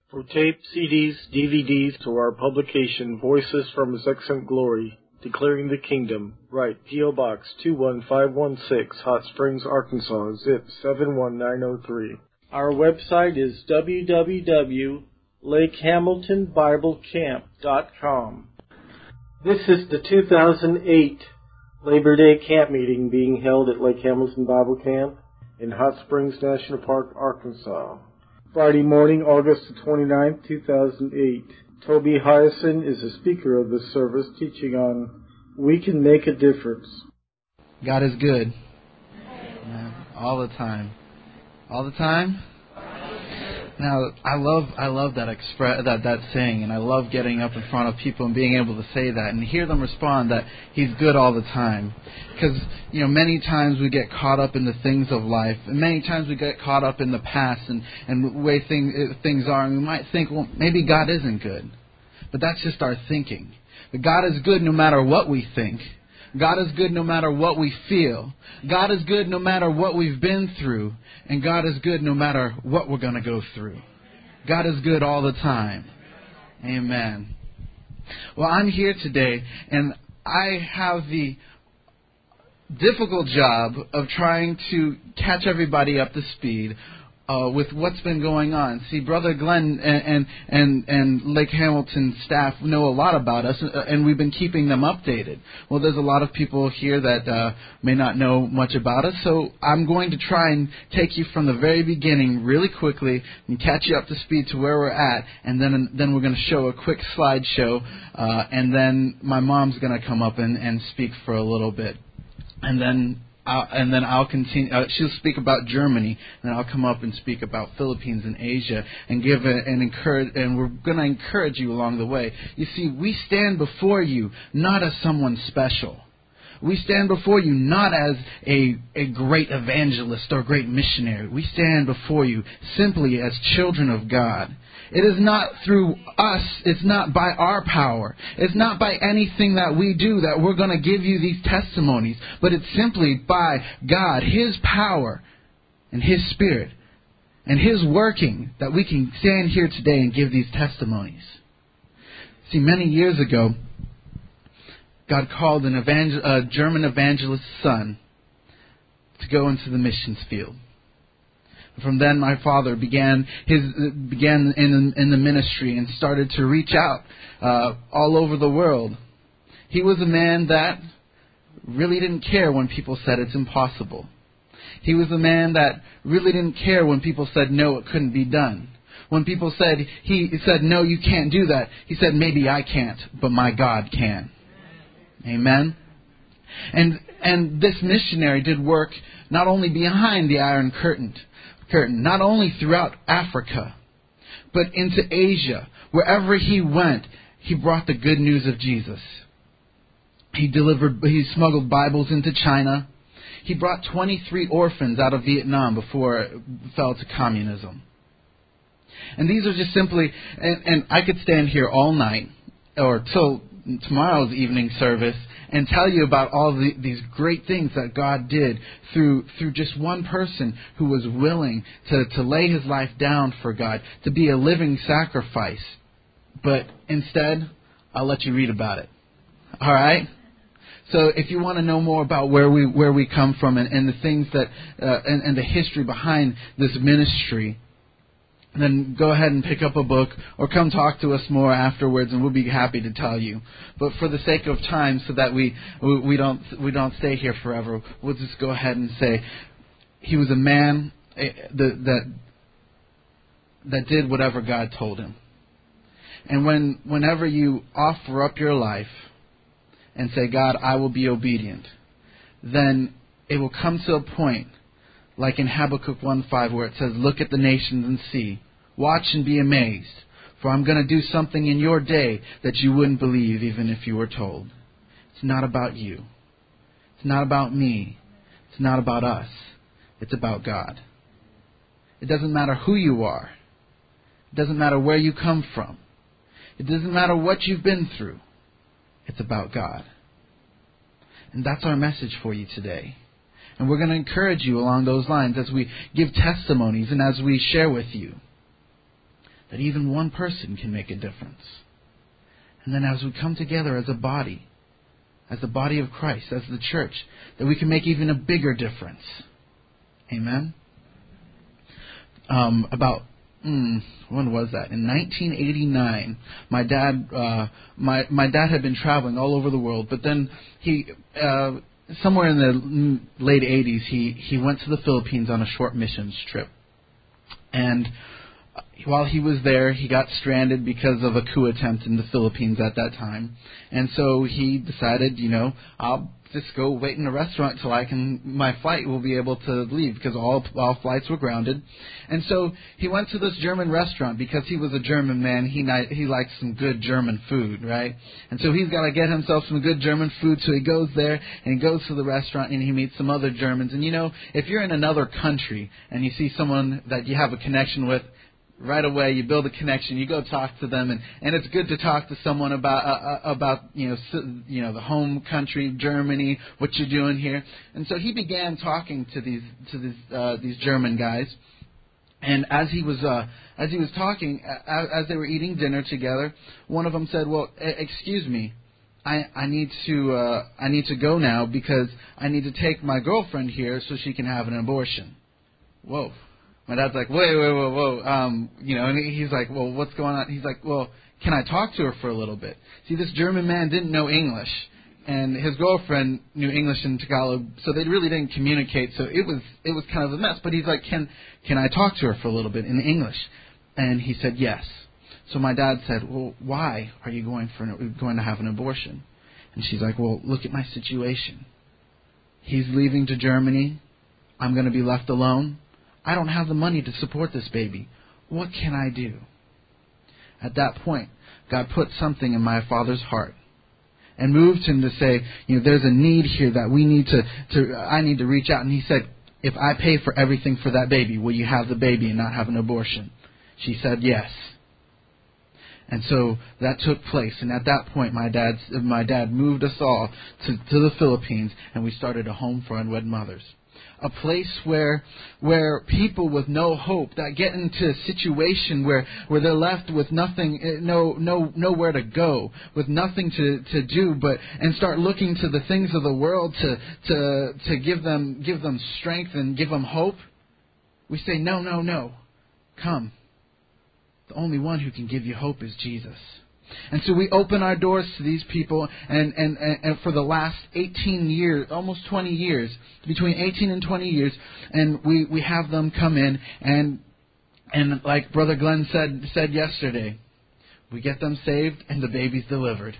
For tape, CDs, DVDs, to our publication, Voices from His Excellent Glory, Declaring the Kingdom, write P.O. Box 21516, Hot Springs, Arkansas, zip 71903. Our website is www.lakehamiltonbiblecamp.com. This is the 2008 Labor Day camp meeting being held at Lake Hamilton Bible Camp in Hot Springs National Park, Arkansas. Friday morning, August 29, 2008. Toby Hyacin is the speaker of this service, teaching on We Can Make a Difference. God is good. All the time. All the time? Now, I love that saying, and I love getting up in front of people and being able to say that and hear them respond that He's good all the time. Because, many times we get caught up in the things of life, and many times we get caught up in the past and the way things are, and we might think, well, maybe God isn't good. But that's just our thinking. But God is good no matter what we think. God is good no matter what we feel. God is good no matter what we've been through. And God is good no matter what we're going to go through. God is good all the time. Amen. Well, I'm here today, and I have the difficult job of trying to catch everybody up to speed with what's been going on. See, Brother Glenn and Lake Hamilton staff know a lot about us, and we've been keeping them updated. Well, there's a lot of people here that may not know much about us, so I'm going to try and take you from the very beginning really quickly and catch you up to speed to where we're at, and then we're going to show a quick slideshow, and then my mom's going to come up and speak for a little bit. And then I'll continue. She'll speak about Germany, and then I'll come up and speak about Philippines and Asia, and and we're going to encourage you along the way. You see, we stand before you not as someone special. We stand before you not as a great evangelist or great missionary. We stand before you simply as children of God. It is not through us. It's not by our power. It's not by anything that we do that we're going to give you these testimonies. But it's simply by God, His power and His Spirit and His working that we can stand here today and give these testimonies. See, many years ago, God called a German evangelist's son to go into the missions field. From then, my father began in the ministry and started to reach out all over the world. He was a man that really didn't care when people said it's impossible. He was a man that really didn't care when people said no, it couldn't be done. When people said, he said, no, you can't do that. He said, maybe I can't, but my God can. Amen. And this missionary did work not only behind the Iron Curtain, not only throughout Africa, but into Asia. Wherever he went, he brought the good news of Jesus. He smuggled Bibles into China. He brought 23 orphans out of Vietnam before it fell to communism. And these are just simply, and I could stand here all night or till tomorrow's evening service and tell you about all these great things that God did through just one person who was willing to lay his life down for God, to be a living sacrifice. But instead, I'll let you read about it. All right? So if you want to know more about where we come from and the things that and the history behind this ministry, then go ahead and pick up a book or come talk to us more afterwards, and we'll be happy to tell you. But for the sake of time, so that we don't stay here forever, we'll just go ahead and say he was a man that did whatever God told him. And whenever you offer up your life and say, God, I will be obedient, then it will come to a point like in Habakkuk 1:5, where it says, look at the nations and see. Watch and be amazed, for I'm going to do something in your day that you wouldn't believe even if you were told. It's not about you. It's not about me. It's not about us. It's about God. It doesn't matter who you are. It doesn't matter where you come from. It doesn't matter what you've been through. It's about God. And that's our message for you today. And we're going to encourage you along those lines as we give testimonies and as we share with you. that even one person can make a difference. And then as we come together as a body of Christ, as the church, that we can make even a bigger difference. Amen? When was that? In 1989, my dad had been traveling all over the world, but then he, somewhere in the late 80s, he went to the Philippines on a short missions trip. And while he was there, he got stranded because of a coup attempt in the Philippines at that time. And so he decided, I'll just go wait in a restaurant till my flight will be able to leave, because all flights were grounded. And so he went to this German restaurant because he was a German man. He likes some good German food, right? And so he's got to get himself some good German food. So he goes there and he goes to the restaurant and he meets some other Germans. And if you're in another country and you see someone that you have a connection with, right away, you build a connection. You go talk to them, and it's good to talk to someone about the home country, Germany, what you're doing here. And so he began talking to these German guys, and as he was talking, as they were eating dinner together, one of them said, "Well, excuse me, I need to go now because I need to take my girlfriend here so she can have an abortion." Whoa. My dad's like, whoa. And he's like, well, what's going on? He's like, well, can I talk to her for a little bit? See, this German man didn't know English, and his girlfriend knew English and Tagalog, so they really didn't communicate. So it was kind of a mess. But he's like, can I talk to her for a little bit in English? And he said yes. So my dad said, well, why are you going to have an abortion? And she's like, well, look at my situation. He's leaving to Germany. I'm going to be left alone. I don't have the money to support this baby. What can I do? At that point, God put something in my father's heart and moved him to say, there's a need here that I need to reach out. And he said, if I pay for everything for that baby, will you have the baby and not have an abortion? She said yes. And so that took place. And at that point, my dad moved us all to the Philippines, and we started a home for unwed mothers. A place where people with no hope that get into a situation where they're left with nothing, nowhere to go, with nothing to do, and start looking to the things of the world to give them strength and give them hope. We say, no, come. The only one who can give you hope is Jesus. And so we open our doors to these people, and for the last 18 years, almost 20 years, between 18 and 20 years, and we have them come in, and like Brother Glenn said yesterday, we get them saved and the baby's delivered.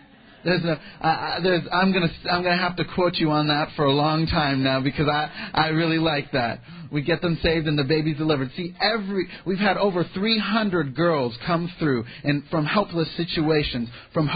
I'm gonna have to quote you on that for a long time now, because I really like that. We get them saved and the baby's delivered. See, we've had over 300 girls come through and from hopeless situations,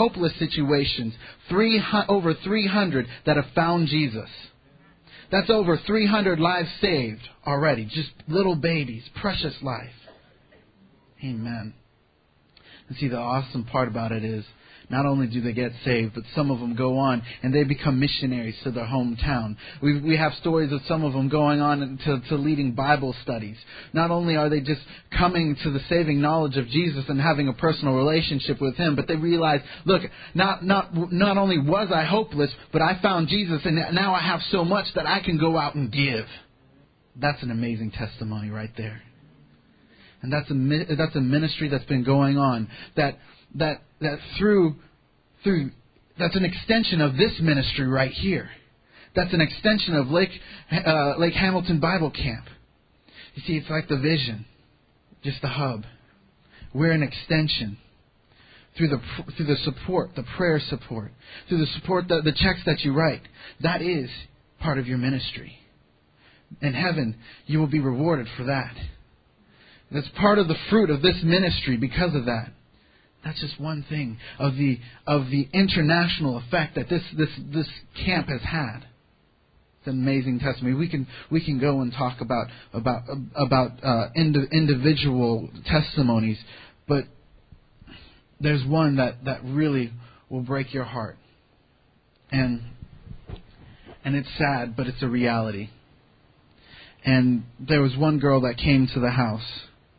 over 300 that have found Jesus. That's over 300 lives saved already, just little babies, precious life. Amen. And see, the awesome part about it is, not only do they get saved, but some of them go on and they become missionaries to their hometown. We have stories of some of them going on to leading Bible studies. Not only are they just coming to the saving knowledge of Jesus and having a personal relationship with Him, but they realize, look, not only was I hopeless, but I found Jesus, and now I have so much that I can go out and give. That's an amazing testimony right there. And that's a ministry that's been going on that through that's an extension of this ministry right here. That's an extension of Lake Hamilton Bible Camp. You see, it's like the vision, just the hub. We're an extension through the support, the prayer support, through the support, the checks that you write. That is part of your ministry. In heaven, you will be rewarded for that. That's part of the fruit of this ministry because of that. That's just one thing of the international effect that this camp has had. It's an amazing testimony. We can go and talk about individual testimonies, but there's one that really will break your heart, and it's sad, but it's a reality. And there was one girl that came to the house.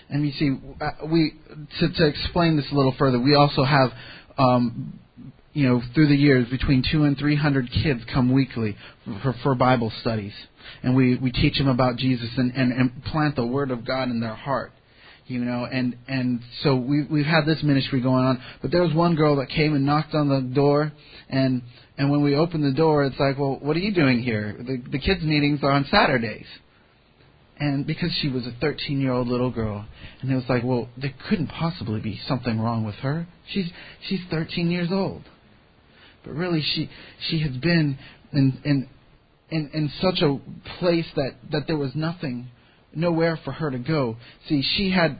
And you see, to explain this a little further, we also have, through the years, between 200 and 300 kids come weekly for Bible studies. And we teach them about Jesus and plant the Word of God in their heart. And so we've had this ministry going on. But there was one girl that came and knocked on the door, and when we opened the door, it's like, well, what are you doing here? The kids' meetings are on Saturdays. And because she was a 13-year-old little girl, and it was like, well, there couldn't possibly be something wrong with her. She's 13 years old. But really, she has been in such a place that there was nowhere for her to go. See, she had,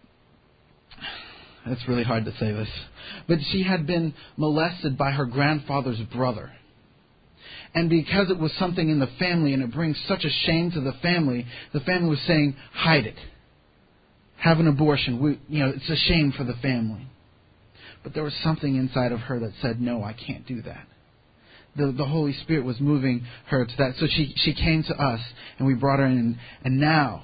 it's really hard to say this, but she had been molested by her grandfather's brother. And because it was something in the family and it brings such a shame to the family was saying, hide it. Have an abortion. It's a shame for the family. But there was something inside of her that said, no, I can't do that. The Holy Spirit was moving her to that. So she came to us and we brought her in. And now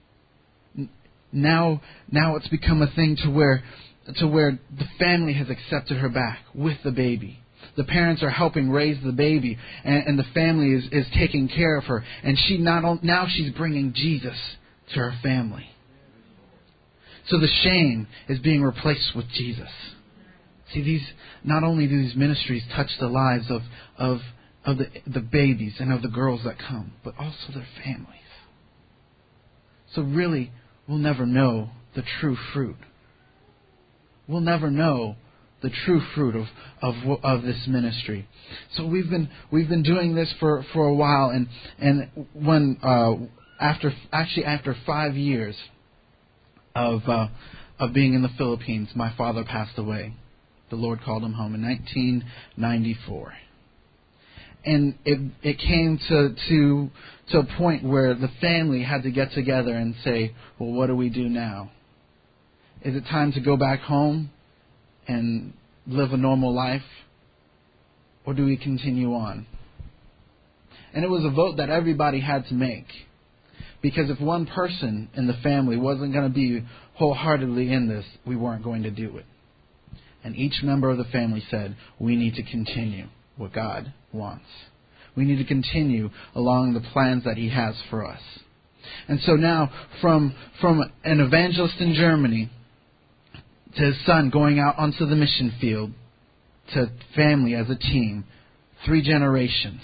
it's become a thing to where the family has accepted her back with the baby. The parents are helping raise the baby, and the family is taking care of her. And now she's bringing Jesus to her family. So the shame is being replaced with Jesus. See, not only do these ministries touch the lives of the babies and of the girls that come, but also their families. So really, we'll never know the true fruit. We'll never know the true fruit of this ministry. So we've been doing this for a while, and when after 5 years of being in the Philippines, my father passed away. The Lord called him home in 1994, and it came to a point where the family had to get together and say, well, what do we do now? Is it time to go back home and live a normal life? Or do we continue on? And it was a vote that everybody had to make. Because if one person in the family wasn't going to be wholeheartedly in this, we weren't going to do it. And each member of the family said, we need to continue what God wants. We need to continue along the plans that He has for us. And so now, from an evangelist in Germany to his son going out onto the mission field, to family as a team, 3 generations.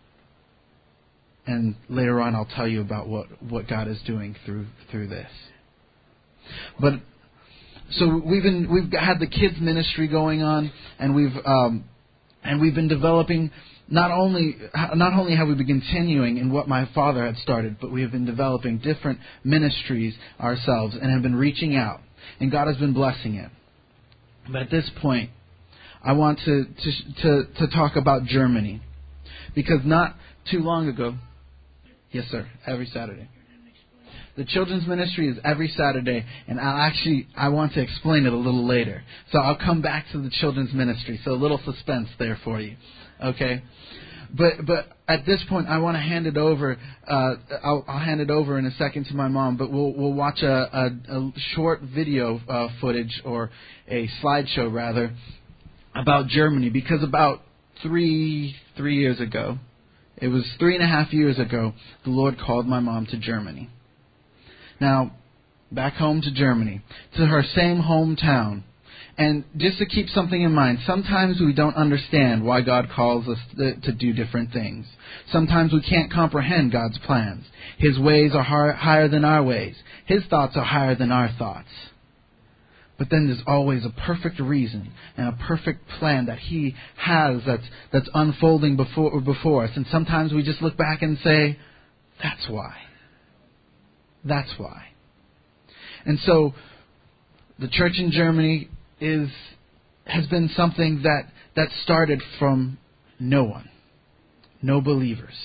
And later on I'll tell you about what God is doing through this. But so we've had the kids ministry going on, and we've been developing. Not only have we been continuing in what my father had started, but we have been developing different ministries ourselves and have been reaching out. And God has been blessing it. But at this point, I want to talk about Germany. Because not too long ago, yes sir, every Saturday. The children's ministry is every Saturday, and I want to explain it a little later. So I'll come back to the children's ministry. So a little suspense there for you. Okay? But at this point, I want to hand it over. I'll hand it over in a second to my mom. But we'll watch a short video footage, or a slideshow rather, about Germany. Because about three years ago, it was 3.5 years ago, the Lord called my mom to Germany. Now, back home to Germany, to her same hometown. And just to keep something in mind, sometimes we don't understand why God calls us to do different things. Sometimes we can't comprehend God's plans. His ways are higher than our ways. His thoughts are higher than our thoughts. But then there's always a perfect reason and a perfect plan that He has that's unfolding before us. And sometimes we just look back and say, that's why. That's why. And so the church in Germany has been something that started from no one, no believers,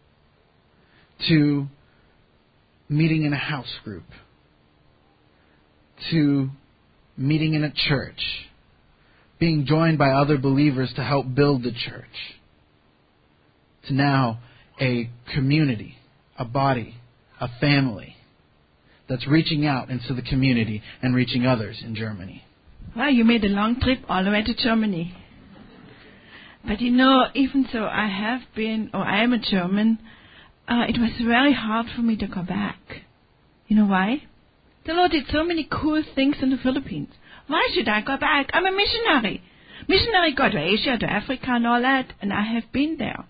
to meeting in a house group, to meeting in a church, being joined by other believers to help build the church, to now a community, a body, a family that's reaching out into the community and reaching others in Germany. Wow, you made a long trip all the way to Germany. But even though I am a German, it was very hard for me to go back. You know why? The Lord did so many cool things in the Philippines. Why should I go back? I'm a missionary. Missionary go to Asia, to Africa and all that, and I have been there.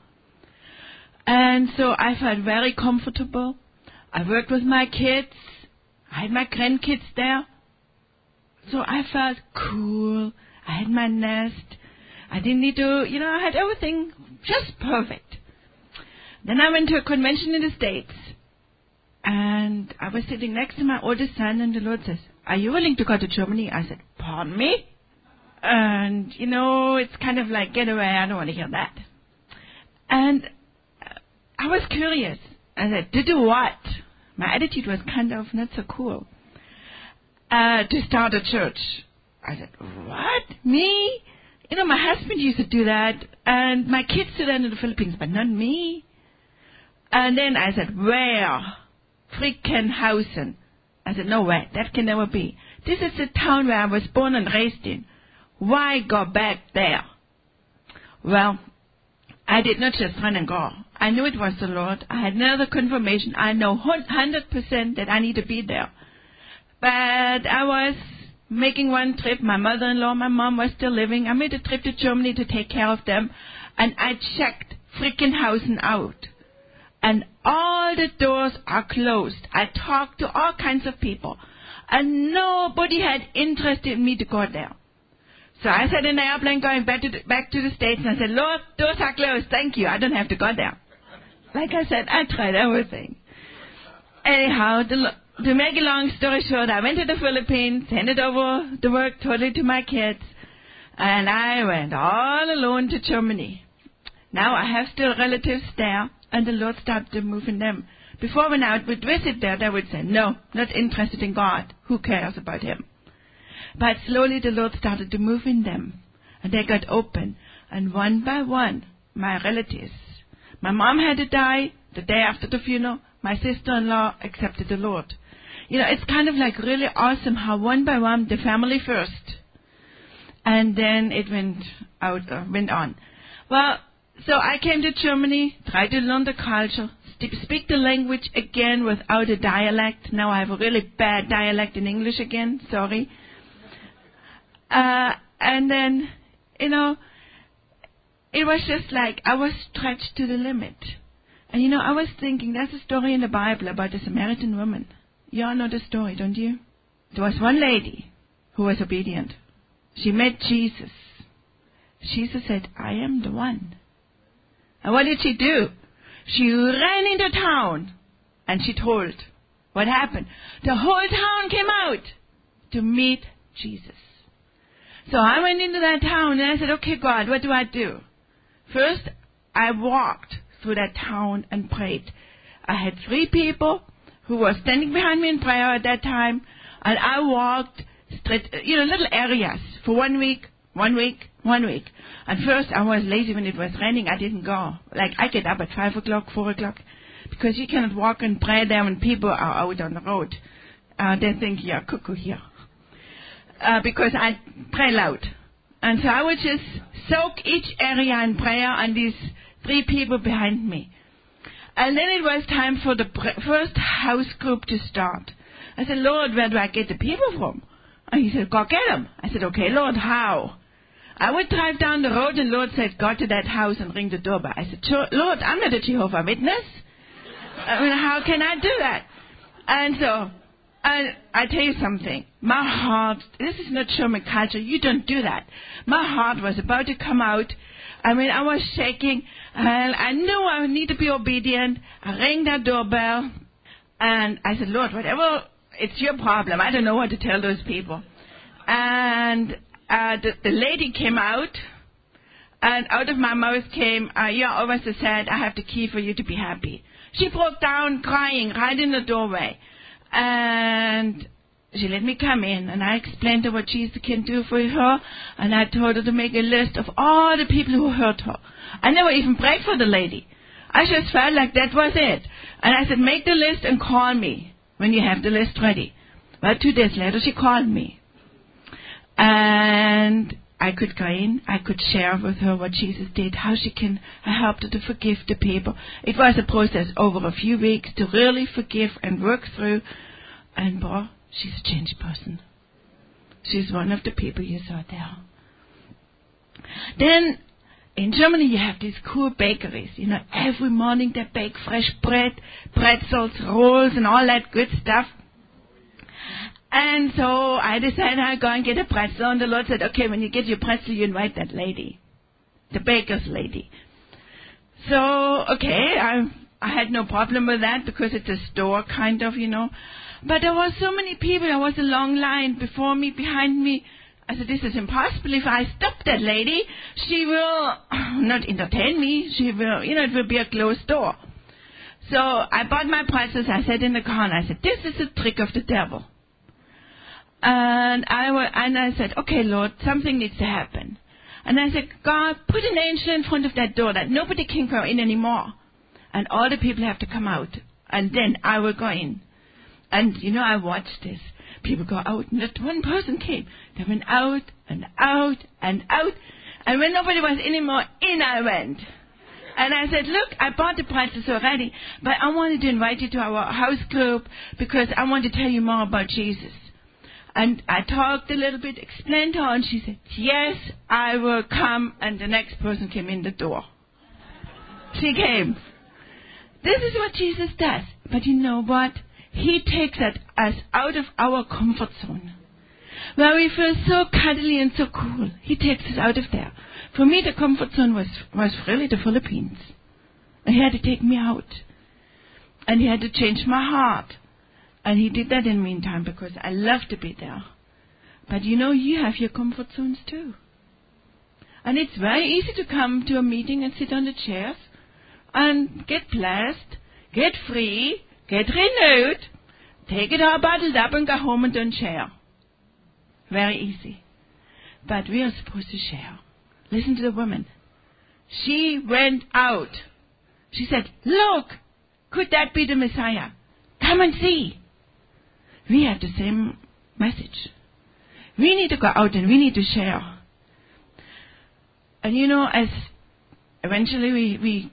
And so I felt very comfortable. I worked with my kids. I had my grandkids there. So I felt cool. I had my nest. I didn't need to, I had everything just perfect. Then I went to a convention in the States. And I was sitting next to my oldest son, and the Lord says, "Are you willing to go to Germany?" I said, "Pardon me?" And, it's kind of like, get away, I don't want to hear that. And I was curious. I said, "To do what?" My attitude was kind of not so cool. To start a church. I said, "What? Me? My husband used to do that, and my kids do that in the Philippines, but not me." And then I said, "Where?" Frickenhausen. I said, "No way, that can never be. This is the town where I was born and raised in. Why go back there?" Well, I did not just run and go. I knew it was the Lord. I had another confirmation. I know 100% that I need to be there. But I was making one trip. My mother-in-law, my mom was still living. I made a trip to Germany to take care of them. And I checked Frickenhausen out. And all the doors are closed. I talked to all kinds of people. And nobody had interest in me to go there. So I sat in the airplane going back to the States, and I said, "Lord, doors are closed. Thank you. I don't have to go there." Like I said, I tried everything. Anyhow, to make a long story short, I went to the Philippines, handed over the work totally to my kids, and I went all alone to Germany. Now I have still relatives there, and the Lord started to move in them. Before, when I would visit there, they would say, "No, not interested in God. Who cares about Him?" But slowly the Lord started to move in them, and they got open. And one by one, my relatives. My mom had to die the day after the funeral. My sister-in-law accepted the Lord. It's kind of like really awesome how one by one, the family first. And then it went on. Well, so I came to Germany, tried to learn the culture, speak the language again without a dialect. Now I have a really bad dialect in English again, sorry. And then, it was just like I was stretched to the limit. And, I was thinking, there's a story in the Bible about the Samaritan woman. You all know the story, don't you? There was one lady who was obedient. She met Jesus. Jesus said, "I am the one." And what did she do? She ran into town and she told what happened. The whole town came out to meet Jesus. So I went into that town and I said, "Okay, God, what do I do?" First, I walked through that town and prayed. I had 3 people who were standing behind me in prayer at that time, and I walked straight, little areas for 1 week. And first I was lazy when it was raining. I didn't go. Like I get up at 5 o'clock, 4 o'clock, because you cannot walk and pray there when people are out on the road. They think you're cuckoo here. Because I pray loud. And so I would just soak each area in prayer and these 3 people behind me. And then it was time for the first house group to start. I said, "Lord, where do I get the people from?" And He said, "Go get them." I said, "Okay, Lord, how?" I would drive down the road and Lord said, "Go to that house and ring the doorbell." I said, "Lord, I'm not a Jehovah's Witness. How can I do that?" And so, I tell you something. My heart, this is not German culture. You don't do that. My heart was about to come out. I was shaking. And I knew I would need to be obedient. I rang that doorbell. And I said, "Lord, whatever, it's your problem. I don't know what to tell those people." And the lady came out. And out of my mouth came, "You're always so sad. I have the key for you to be happy." She broke down crying right in the doorway. And she let me come in, and I explained to her what Jesus can do for her, and I told her to make a list of all the people who hurt her. I never even prayed for the lady. I just felt like that was it. And I said, "Make the list and call me." when you have the list ready. Well, 2 days later, she called me. And I could go in, I could share with her what Jesus did, how I helped her to forgive the people. It was a process over a few weeks to really forgive and work through. And boy, she's a changed person. She's one of the people you saw there. Then, in Germany, you have these cool bakeries. You know, every morning they bake fresh bread, pretzels, rolls, and all that good stuff. And so I decided I'd go and get a pretzel, and the Lord said, okay, when you get your pretzel, you invite that lady, the baker's lady. So, okay, I had no problem with that because it's a store kind of, you know. But there were so many people, there was a long line before me, behind me. I said, this is impossible. If I stop that lady, she will not entertain me. She will, you know, it will be a closed door. So I bought my pretzels, I sat in the car, and I said, this is a trick of the devil. And I said, okay, Lord, something needs to happen. And I said, God, put an angel in front of that door that nobody can go in anymore. And all the people have to come out. And then I will go in. And, you know, I watched this. People go out, not one person came. They went out and out and out. And when nobody was anymore, in I went. And I said, look, I bought the pretzels already, but I wanted to invite you to our house group because I want to tell you more about Jesus. And I talked a little bit, explained to her, and she said, yes, I will come. And the next person came in the door. She came. This is what Jesus does. But you know what? He takes us out of our comfort zone, where we feel so cuddly and so cool. He takes us out of there. For me, the comfort zone was really the Philippines. And he had to take me out. And he had to change my heart. And he did that in the meantime because I love to be there. But you know, you have your comfort zones too. And it's very easy to come to a meeting and sit on the chairs and get blessed, get free, get renewed, take it all bottled up and go home and don't share. Very easy. But we are supposed to share. Listen to the woman. She went out. She said, look, could that be the Messiah? Come and see. We have the same message. We need to go out and we need to share. And you know, as eventually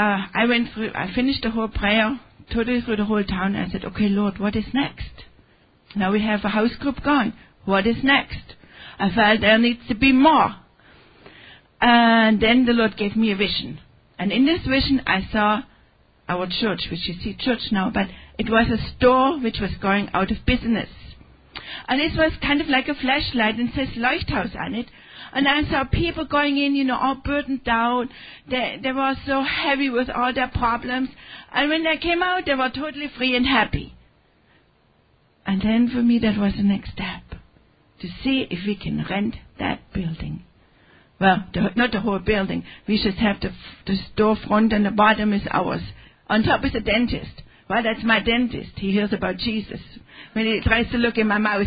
I finished the whole prayer, totally through the whole town. I said, okay, Lord, what is next? Now we have a house group going. What is next? I felt there needs to be more. And then the Lord gave me a vision. And in this vision, I saw our church, which you see church now, but it was a store which was going out of business. And it was kind of like a flashlight and says Leuchthaus on it. And I saw people going in, you know, all burdened down. They were so heavy with all their problems. And when they came out, they were totally free and happy. And then for me, that was the next step. To see if we can rent that building. Well, not the whole building. We just have the store front and the bottom is ours. On top is a dentist. Well, that's my dentist. He hears about Jesus when he tries to look in my mouth.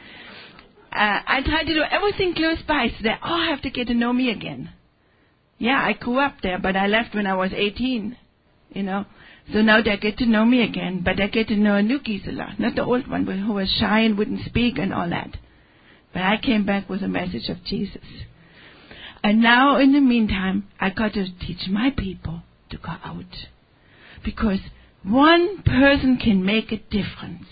I try to do everything close by so they all have to get to know me again. Yeah, I grew up there, but I left when I was 18, you know. So now they get to know me again, but they get to know a new Gisela, not the old one who was shy and wouldn't speak and all that. But I came back with a message of Jesus. And now, in the meantime, I got to teach my people to go out. Because one person can make a difference.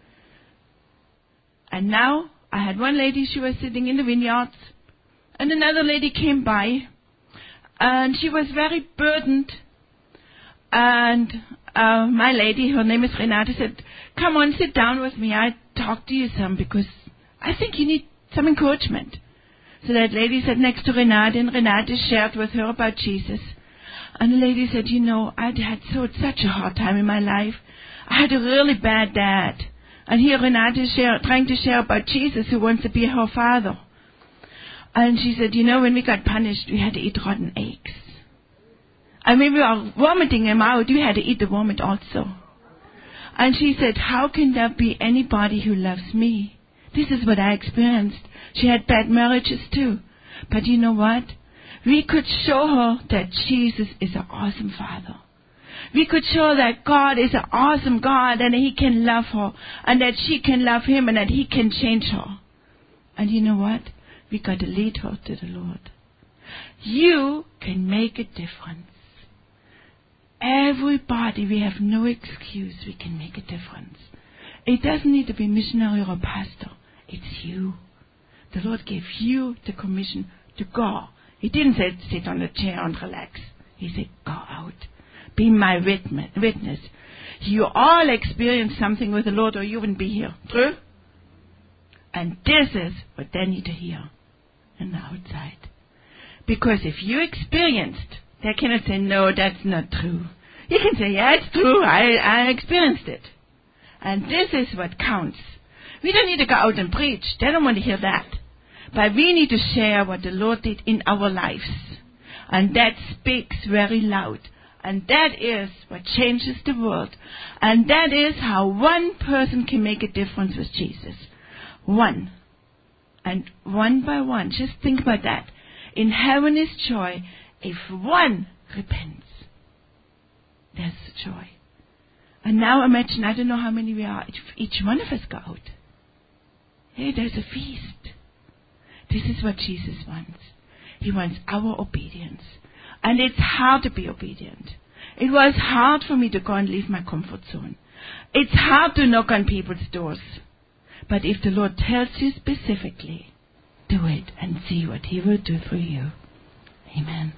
And now, I had one lady, she was sitting in the vineyards, and another lady came by, and she was very burdened. And my lady, her name is Renate, said, come on, sit down with me, I talk to you some, because I think you need some encouragement. So that lady sat next to Renate, and Renate shared with her about Jesus. And the lady said, you know, I had such a hard time in my life. I had a really bad dad. And here Renate is trying to share about Jesus who wants to be her father. And she said, you know, when we got punished, we had to eat rotten eggs. And when we were vomiting them out, we had to eat the vomit also. And she said, how can there be anybody who loves me? This is what I experienced. She had bad marriages too. But you know what? We could show her that Jesus is an awesome father. We could show that God is an awesome God and He can love her and that she can love Him and that He can change her. And you know what? We got to lead her to the Lord. You can make a difference. Everybody, we have no excuse. We can make a difference. It doesn't need to be a missionary or a pastor. It's you. The Lord gave you the commission to go. He didn't say sit on a chair and relax. He said go out. Be my witness. You all experienced something with the Lord or you wouldn't be here. True? And this is what they need to hear on the outside. Because if you experienced, they cannot say, no, that's not true. You can say, yeah, it's true. I experienced it. And this is what counts. We don't need to go out and preach. They don't want to hear that. But we need to share what the Lord did in our lives. And that speaks very loud. And that is what changes the world. And that is how one person can make a difference with Jesus. One. And one by one. Just think about that. In heaven is joy if one repents. There's the joy. And now imagine, I don't know how many we are. If each one of us go out. Hey, there's a feast. This is what Jesus wants. He wants our obedience. And it's hard to be obedient. It was hard for me to go and leave my comfort zone. It's hard to knock on people's doors. But if the Lord tells you specifically, do it and see what He will do for you. Amen.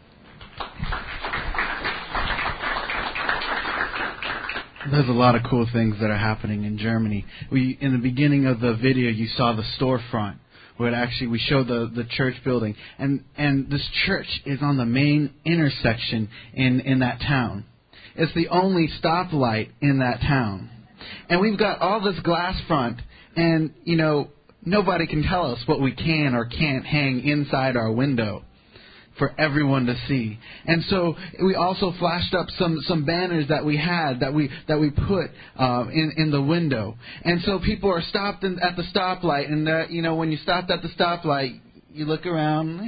There's a lot of cool things that are happening in Germany. In the beginning of the video, you saw the storefront, where we showed the church building. And this church is on the main intersection in that town. It's the only stoplight in that town. And we've got all this glass front, and, nobody can tell us what we can or can't hang inside our window for everyone to see. And so we also flashed up some banners that we had that we put in the window. And so people are stopped at the stoplight, and when you stopped at the stoplight, you look around,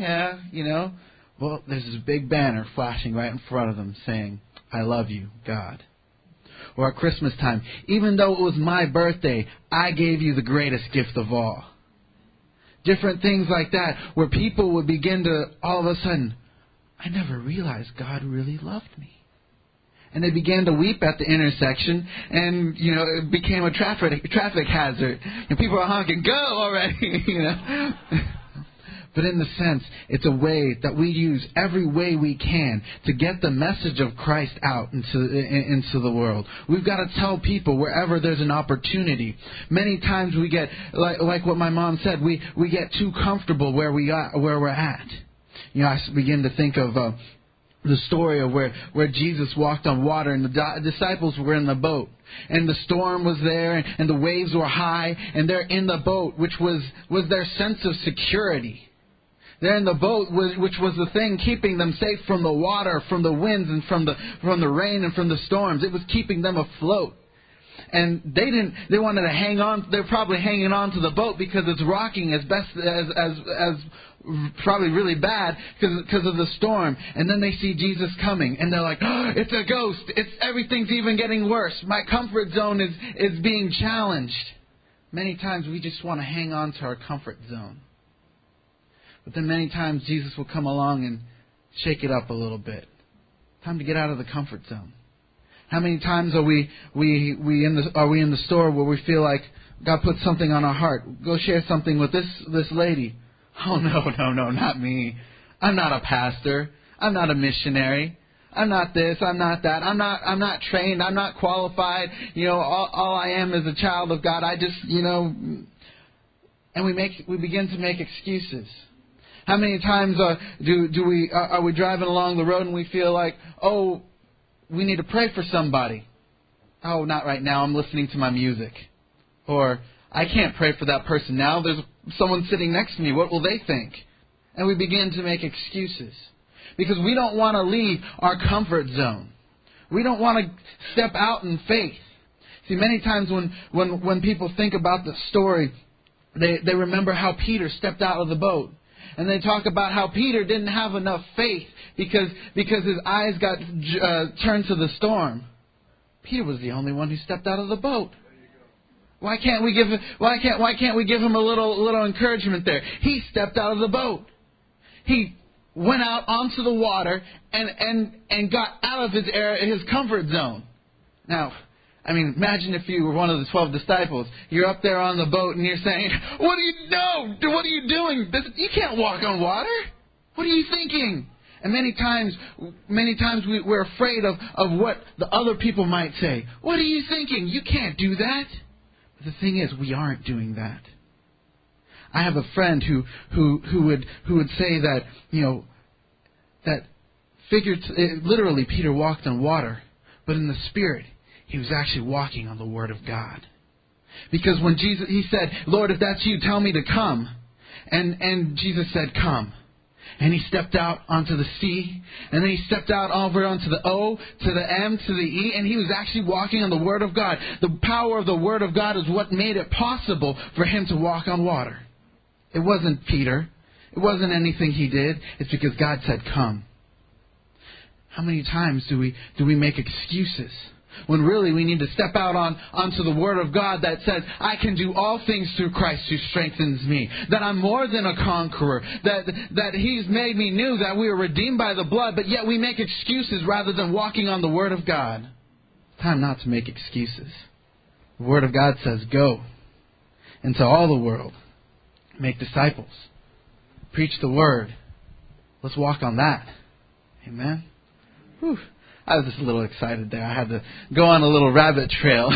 well, there's this big banner flashing right in front of them saying, "I love you, God." Or at Christmas time, even though it was my birthday, I gave you the greatest gift of all. Different things like that, where people would begin to, all of a sudden, I never realized God really loved me. And they began to weep at the intersection, and, it became a traffic hazard. And people are honking, go already, But in the sense, it's a way that we use every way we can to get the message of Christ out into the world. We've got to tell people wherever there's an opportunity. Many times we get, like what my mom said, we get too comfortable where we're at. I begin to think of the story of where Jesus walked on water and the disciples were in the boat. And the storm was there and the waves were high, and they're in the boat, which was their sense of security. They're in the boat, which was the thing keeping them safe from the water, from the winds, and from the rain and from the storms. It was keeping them afloat. And they wanted to hang on. They're probably hanging on to the boat because it's rocking as best as probably really bad because of the storm. And then they see Jesus coming, and they're like, oh, it's a ghost. Everything's even getting worse. My comfort zone is being challenged. Many times we just want to hang on to our comfort zone. But then many times Jesus will come along and shake it up a little bit. Time to get out of the comfort zone. How many times are we in the store where we feel like God put something on our heart? Go share something with this lady. Oh no, not me. I'm not a pastor. I'm not a missionary. I'm not this. I'm not that. I'm not trained. I'm not qualified. All I am is a child of God. I just and we begin to make excuses. How many times are we driving along the road and we feel like, oh, we need to pray for somebody. Oh, not right now. I'm listening to my music. Or, I can't pray for that person now. There's someone sitting next to me. What will they think? And we begin to make excuses. Because we don't want to leave our comfort zone. We don't want to step out in faith. See, many times when people think about the story, they remember how Peter stepped out of the boat. And they talk about how Peter didn't have enough faith because his eyes got turned to the storm. Peter was the only one who stepped out of the boat. Why can't we give him a little encouragement there? He stepped out of the boat. He went out onto the water and got out of his comfort zone. Now, I mean, imagine if you were one of the 12 disciples. You're up there on the boat and you're saying, what are you doing? You can't walk on water. What are you thinking? And many times we're afraid of what the other people might say. What are you thinking? You can't do that. But the thing is, we aren't doing that. I have a friend who would say that, that literally Peter walked on water, but in the Spirit, he was actually walking on the Word of God. Because when he said, Lord, if that's you, tell me to come. And Jesus said, come. And he stepped out onto the C. And then he stepped out over onto the O, to the M, to the E. And he was actually walking on the Word of God. The power of the Word of God is what made it possible for him to walk on water. It wasn't Peter. It wasn't anything he did. It's because God said, come. How many times do we make excuses? When really we need to step out onto the Word of God that says, I can do all things through Christ who strengthens me. That I'm more than a conqueror. That He's made me new. That we are redeemed by the blood. But yet we make excuses rather than walking on the Word of God. It's time not to make excuses. The Word of God says, go into all the world. Make disciples. Preach the Word. Let's walk on that. Amen. Whew. I was just a little excited there. I had to go on a little rabbit trail.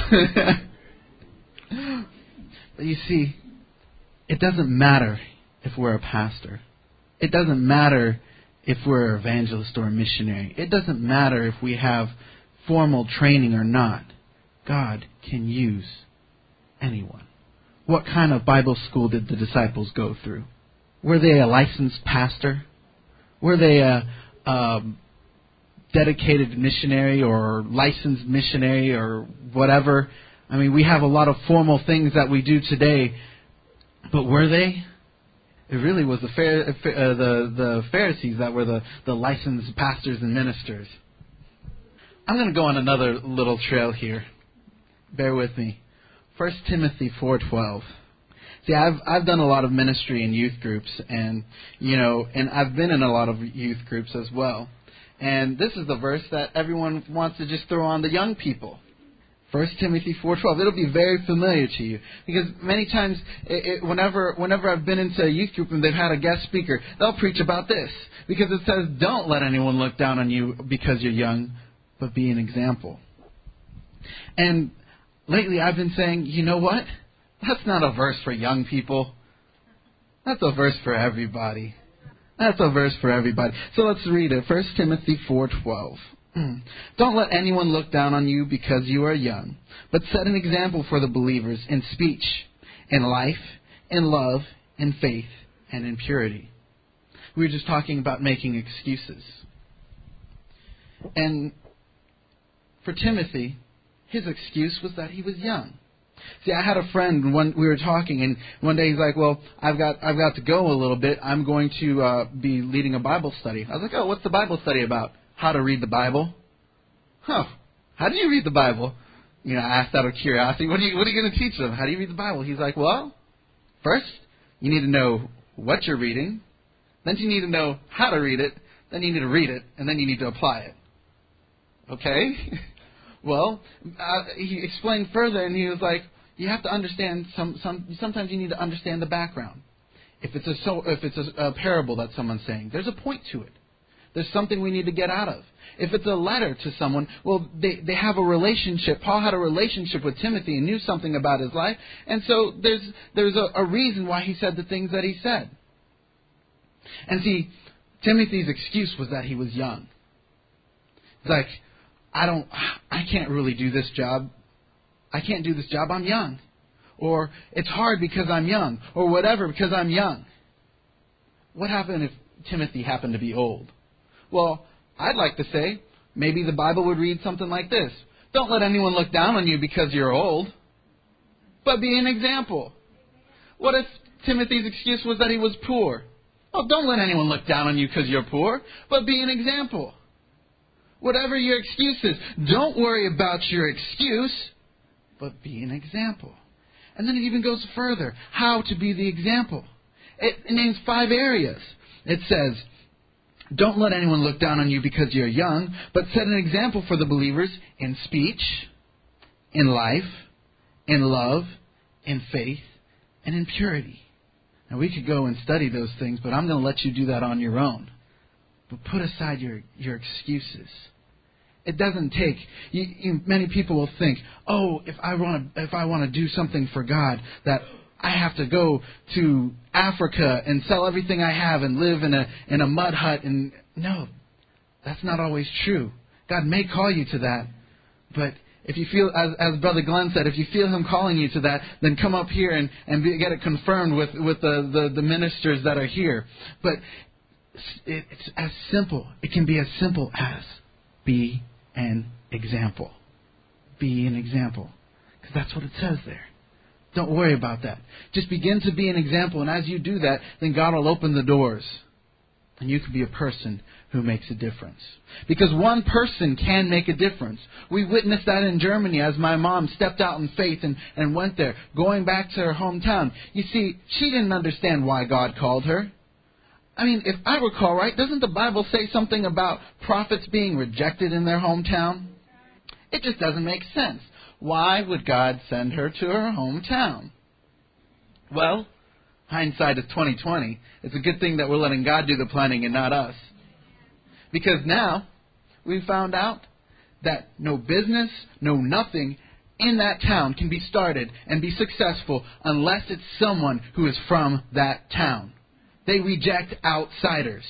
But you see, it doesn't matter if we're a pastor. It doesn't matter if we're an evangelist or a missionary. It doesn't matter if we have formal training or not. God can use anyone. What kind of Bible school did the disciples go through? Were they a licensed pastor? Were they a dedicated missionary or licensed missionary or whatever? I mean, we have a lot of formal things that we do today, but were they? It really was the Pharisees that were the licensed pastors and ministers. I'm going to go on another little trail here. Bear with me. 1 Timothy 4:12. See, I've done a lot of ministry in youth groups, and I've been in a lot of youth groups as well. And this is the verse that everyone wants to just throw on the young people. 1 Timothy 4:12. It'll be very familiar to you. Because many times, whenever I've been into a youth group and they've had a guest speaker, they'll preach about this. Because it says, don't let anyone look down on you because you're young, but be an example. And lately I've been saying, you know what? That's not a verse for young people. That's a verse for everybody. That's a verse for everybody. So let's read it. 1 Timothy 4:12. Don't let anyone look down on you because you are young, but set an example for the believers in speech, in life, in love, in faith, and in purity. We were just talking about making excuses. And for Timothy, his excuse was that he was young. See, I had a friend when we were talking, and one day he's like, well, I've got to go a little bit. I'm going to be leading a Bible study. I was like, oh, what's the Bible study about? How to read the Bible. Huh. How do you read the Bible? I asked out of curiosity, what are you going to teach them? How do you read the Bible? He's like, well, first, you need to know what you're reading. Then you need to know how to read it. Then you need to read it. And then you need to apply it. Okay? Well, he explained further, and he was like, you have to understand, sometimes you need to understand the background. If it's a parable that someone's saying, there's a point to it. There's something we need to get out of. If it's a letter to someone, well, they have a relationship. Paul had a relationship with Timothy and knew something about his life. And so there's a reason why he said the things that he said. And see, Timothy's excuse was that he was young. It's like, I can't really do this job. I can't do this job. I'm young. Or it's hard because I'm young. Or whatever because I'm young. What happened if Timothy happened to be old? Well, I'd like to say, maybe the Bible would read something like this. Don't let anyone look down on you because you're old, but be an example. What if Timothy's excuse was that he was poor? Oh, don't let anyone look down on you because you're poor, but be an example. Whatever your excuse is, don't worry about your excuse, but be an example. And then it even goes further, how to be the example. It names 5 areas. It says, don't let anyone look down on you because you're young, but set an example for the believers in speech, in life, in love, in faith, and in purity. Now, we could go and study those things, but I'm going to let you do that on your own. But put aside your excuses. It doesn't take. Many people will think, oh, if I want to do something for God, that I have to go to Africa and sell everything I have and live in a mud hut. And no, that's not always true. God may call you to that, but if you feel, as Brother Glenn said, if you feel Him calling you to that, then come up here and get it confirmed with the ministers that are here. But it's as simple. It can be as simple as be an example. Be an example. Because that's what it says there. Don't worry about that. Just begin to be an example. And as you do that, then God will open the doors. And you can be a person who makes a difference. Because one person can make a difference. We witnessed that in Germany as my mom stepped out in faith and went there, going back to her hometown. You see, she didn't understand why God called her. I mean, if I recall right, doesn't the Bible say something about prophets being rejected in their hometown? It just doesn't make sense. Why would God send her to her hometown? Well, hindsight is 20/20. It's a good thing that we're letting God do the planning and not us. Because now we found out that no business, no nothing in that town can be started and be successful unless it's someone who is from that town. They reject outsiders.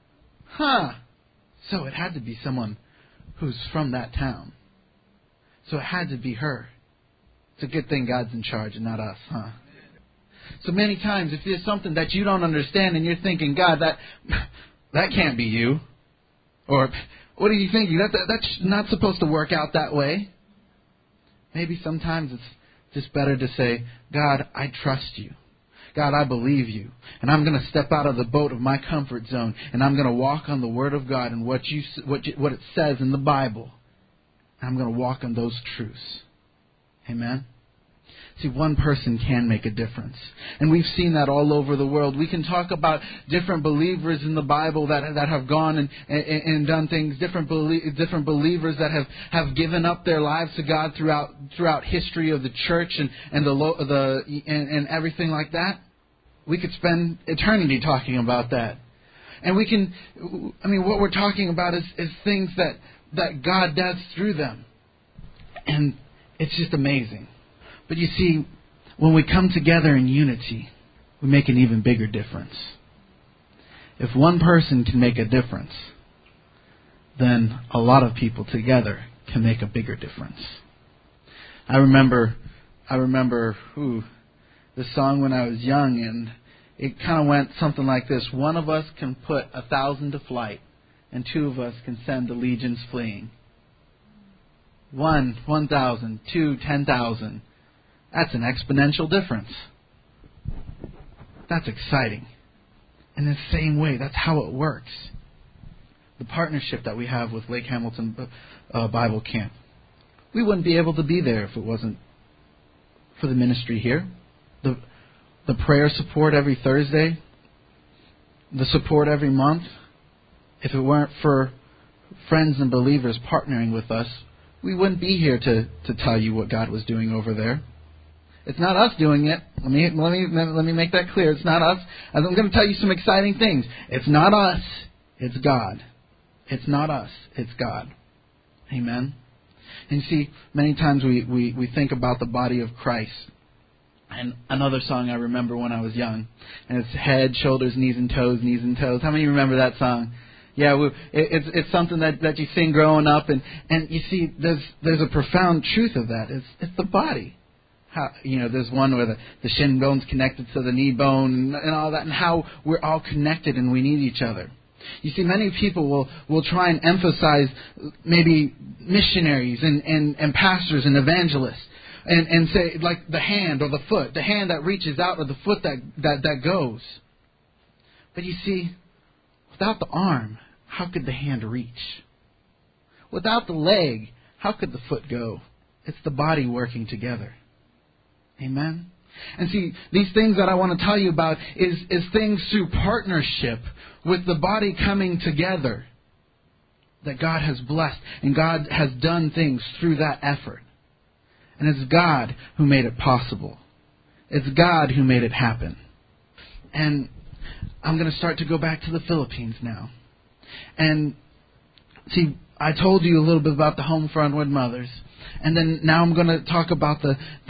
So it had to be someone who's from that town. So it had to be her. It's a good thing God's in charge and not us, So many times if there's something that you don't understand and you're thinking, God, that can't be you. Or, what are you thinking? That's not supposed to work out that way. Maybe sometimes it's just better to say, God, I trust you. God, I believe you. And I'm going to step out of the boat of my comfort zone. And I'm going to walk on the Word of God and what it says in the Bible. I'm going to walk on those truths. Amen? See, one person can make a difference. And we've seen that all over the world. We can talk about different believers in the Bible that have gone and done things, different believers that have given up their lives to God throughout history of the church and everything like that. We could spend eternity talking about that. And what we're talking about is things that God does through them. And it's just amazing. But you see, when we come together in unity, we make an even bigger difference. If one person can make a difference, then a lot of people together can make a bigger difference. I remember the song when I was young, and it kind of went something like this. One of us can put 1,000 to flight, and 2 of us can send the legions fleeing. 1, 1,000, 2, 10,000. That's an exponential difference. That's exciting. In the same way, that's how it works. The partnership that we have with Lake Hamilton Bible Camp. We wouldn't be able to be there if it wasn't for the ministry here. The prayer support every Thursday. The support every month. If it weren't for friends and believers partnering with us, we wouldn't be here to tell you what God was doing over there. It's not us doing it. Let me make that clear. It's not us. I'm going to tell you some exciting things. It's not us. It's God. It's not us. It's God. Amen. And you see, many times we think about the body of Christ. And another song I remember when I was young. And it's head, shoulders, knees and toes, knees and toes. How many remember that song? Yeah, it's something that you sing growing up. And you see, there's a profound truth of that. It's the body. There's one where the shin bone's connected to the knee bone and all that, and how we're all connected and we need each other. You see, many people will try and emphasize maybe missionaries and pastors and evangelists and say, like, the hand or the foot, the hand that reaches out or the foot that goes. But you see, without the arm, how could the hand reach? Without the leg, how could the foot go? It's the body working together. Amen? And see, these things that I want to tell you about is things through partnership with the body coming together that God has blessed. And God has done things through that effort. And it's God who made it possible. It's God who made it happen. And I'm going to start to go back to the Philippines now. And see, I told you a little bit about the Home for Unwed Mothers. And then now I'm going to talk about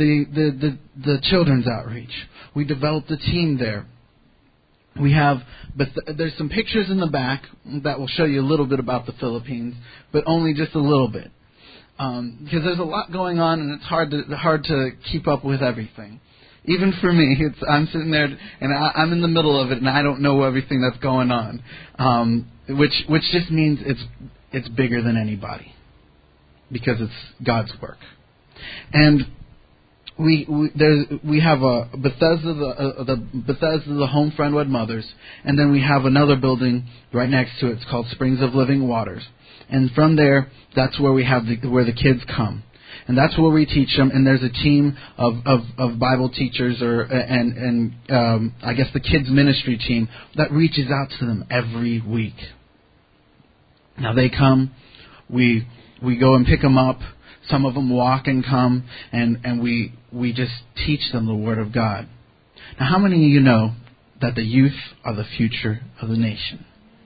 the children's outreach. We developed a team there. We have, there's some pictures in the back that will show you a little bit about the Philippines, but only just a little bit. Because there's a lot going on and it's hard to keep up with everything. Even for me, I'm sitting there and I'm in the middle of it and I don't know everything that's going on. Which just means it's bigger than anybody. Because it's God's work. And we have a Bethesda, the Bethesda, the Home for Unwed Mothers, and then we have another building right next to it. It's called Springs of Living Waters. And from there, that's where we have where the kids come. And that's where we teach them. And there's a team of Bible teachers and I guess the kids ministry team that reaches out to them every week. Now they come, we go and pick them up. Some of them walk and come, and we just teach them the Word of God. Now, how many of you know that the youth are the future of the nation?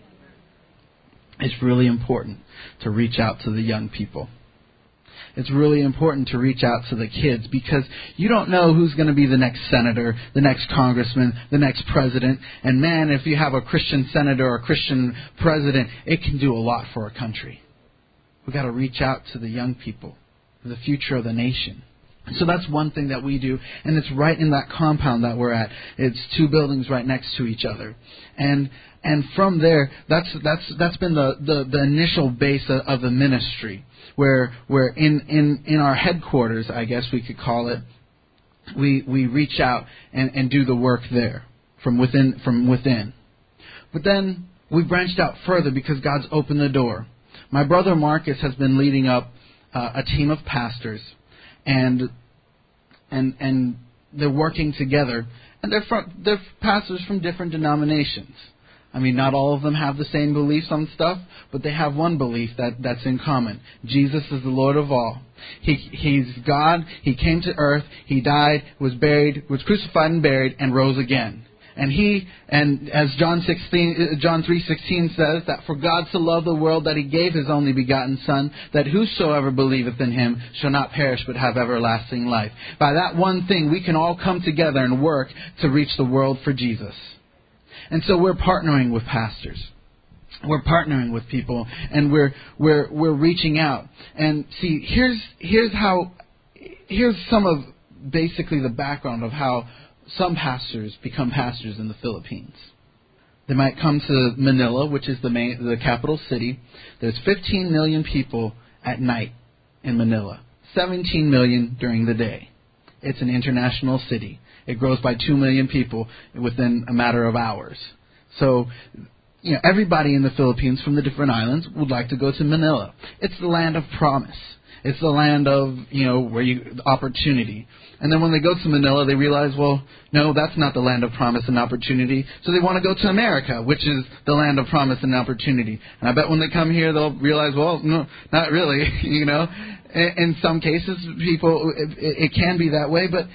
It's really important to reach out to the young people. It's really important to reach out to the kids because you don't know who's going to be the next senator, the next congressman, the next president. And man, if you have a Christian senator or a Christian president, it can do a lot for a country. We've got to reach out to the young people, the future of the nation. So that's one thing that we do, and it's right in that compound that we're at. It's 2 buildings right next to each other. And from there, that's been the initial base of the ministry, where in our headquarters, I guess we could call it, we reach out and do the work there from within. But then we branched out further because God's opened the door. My brother Marcus has been leading up a team of pastors, and they're working together, and they're pastors from different denominations. I mean, not all of them have the same beliefs on stuff, but they have one belief that's in common. Jesus is the Lord of all. He's God. He came to earth. He died, was buried, was crucified and buried, and rose again. And as John 3:16 says, that for God so loved the world that He gave His only begotten Son, that whosoever believeth in Him shall not perish but have everlasting life. By that one thing, we can all come together and work to reach the world for Jesus. And so we're partnering with pastors. We're partnering with people, and we're reaching out. And see, here's some of basically the background of how some pastors become pastors in the Philippines. They might come to Manila, which is the capital city. There's 15 million people at night in Manila, 17 million during the day. It's an international city. It grows by 2 million people within a matter of hours. So, everybody in the Philippines from the different islands would like to go to Manila. It's the land of promise. It's the land of, opportunity. And then when they go to Manila, they realize, well, no, that's not the land of promise and opportunity. So they want to go to America, which is the land of promise and opportunity. And I bet when they come here, they'll realize, well, no, not really, In some cases, people, it can be that way, but,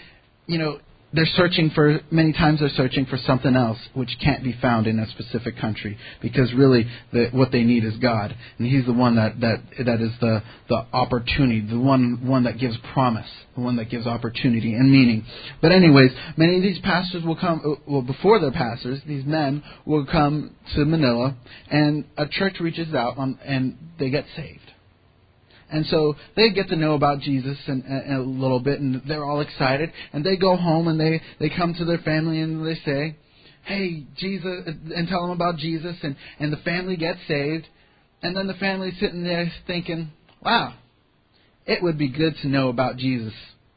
many times they're searching for something else which can't be found in a specific country, because really what they need is God, and He's the one that is the opportunity, the one that gives promise, the one that gives opportunity and meaning. But anyways, many of these pastors will come, before they're pastors, these men will come to Manila, and a church reaches out and they get saved. And so they get to know about Jesus and a little bit, and they're all excited. And they go home and they come to their family and they say, "Hey, Jesus," and tell them about Jesus. And the family gets saved. And then the family's sitting there thinking, "Wow, it would be good to know about Jesus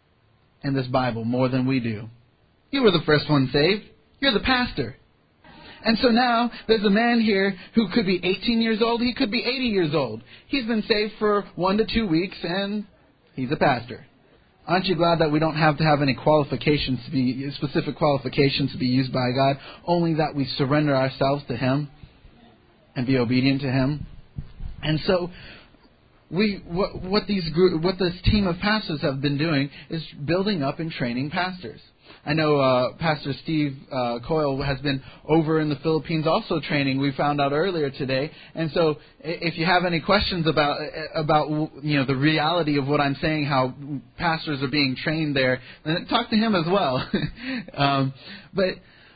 in this Bible more than we do. You were the first one saved. You're the pastor." And so now there's a man here who could be 18 years old. He could be 80 years old. He's been saved for 1 to 2 weeks, and he's a pastor. Aren't you glad that we don't have to have any qualifications to be specific qualifications to be used by God? Only that we surrender ourselves to Him and be obedient to Him. And so, what this team of pastors have been doing is building up and training pastors. I know Pastor Steve Coyle has been over in the Philippines also training. We found out earlier today. And so, if you have any questions about the reality of what I'm saying, how pastors are being trained there, then talk to him as well. But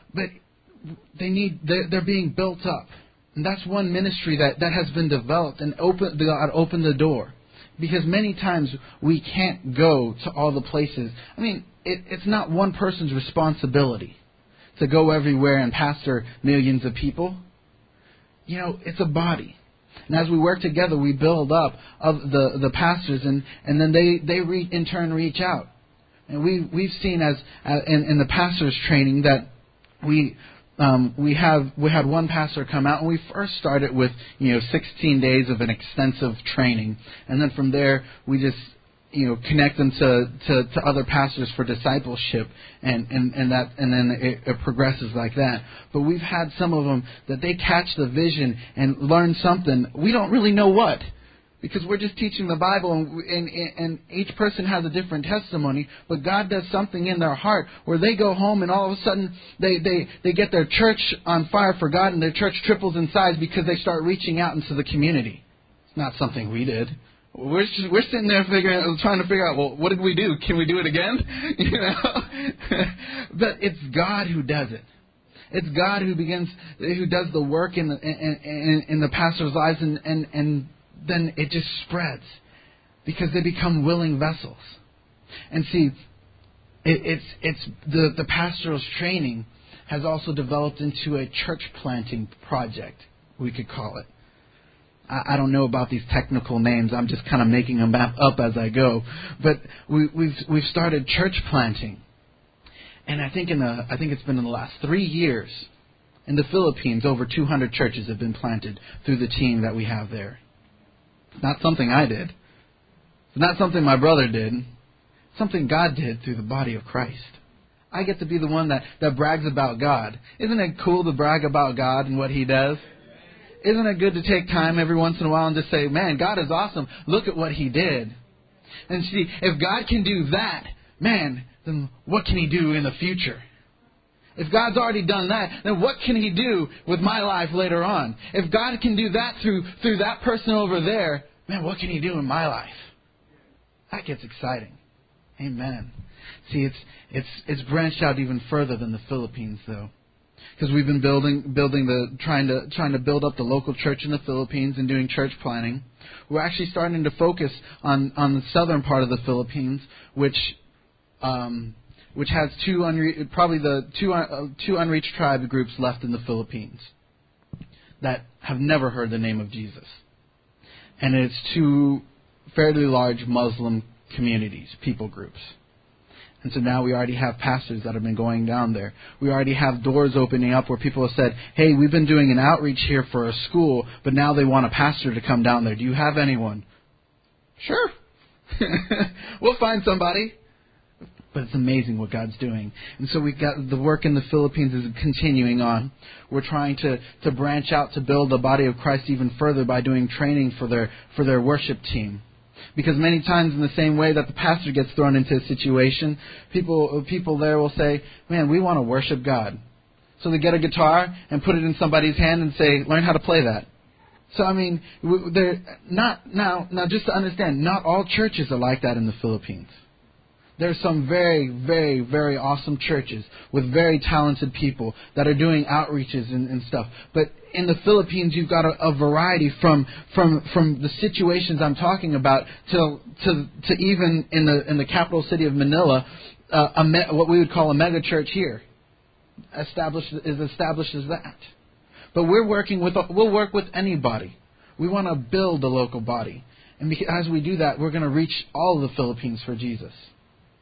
they're being built up, and that's one ministry that has been developed, and God opened the door, because many times we can't go to all the places. I mean, it's not one person's responsibility to go everywhere and pastor millions of people. It's a body. And as we work together, we build up of the pastors, and then they in turn reach out. And we've seen in the pastors training that we had one pastor come out, and we first started with 16 days of an extensive training, and then from there we just connect them to other pastors for discipleship, and then it progresses like that. But we've had some of them that they catch the vision and learn something. We don't really know what, because we're just teaching the Bible, and each person has a different testimony. But God does something in their heart where they go home and all of a sudden they get their church on fire for God, and their church triples in size because they start reaching out into the community. It's not something we did. We're sitting there trying to figure out, well, what did we do? Can we do it again? But it's God who does it. It's God who does the work in the pastor's lives, and then it just spreads because they become willing vessels. And see, it's the pastor's training has also developed into a church planting project, we could call it. I don't know about these technical names. I'm just kind of making them up as I go. But we've started church planting, and I think it's been in the last 3 years in the Philippines, over 200 churches have been planted through the team that we have there. It's not something I did. It's not something my brother did. It's something God did through the body of Christ. I get to be the one that brags about God. Isn't it cool to brag about God and what He does? Isn't it good to take time every once in a while and just say, man, God is awesome. Look at what He did. And see, if God can do that, man, then what can He do in the future? If God's already done that, then what can He do with my life later on? If God can do that through that person over there, man, what can He do in my life? That gets exciting. Amen. See, it's branched out even further than the Philippines, though. Because we've been trying to build up the local church in the Philippines and doing church planning. We're actually starting to focus on the southern part of the Philippines, which has two unreached tribe groups left in the Philippines that have never heard the name of Jesus, and it's 2 fairly large Muslim communities, people groups. And so now we already have pastors that have been going down there. We already have doors opening up where people have said, hey, we've been doing an outreach here for a school, but now they want a pastor to come down there. Do you have anyone? Sure. We'll find somebody. But it's amazing what God's doing. And so we've got the work in the Philippines is continuing on. We're trying to branch out to build the body of Christ even further by doing training for their worship team. Because many times in the same way that the pastor gets thrown into a situation, people there will say, man, we want to worship God. So they get a guitar and put it in somebody's hand and say, learn how to play that. So, I mean, they're not now just to understand, not all churches are like that in the Philippines. There's some very, very, very awesome churches with very talented people that are doing outreaches and stuff. But in the Philippines, you've got a variety from the situations I'm talking about to even in the capital city of Manila, what we would call a mega church here, established as that. But we'll work with anybody. We want to build a local body, and as we do that, we're going to reach all of the Philippines for Jesus.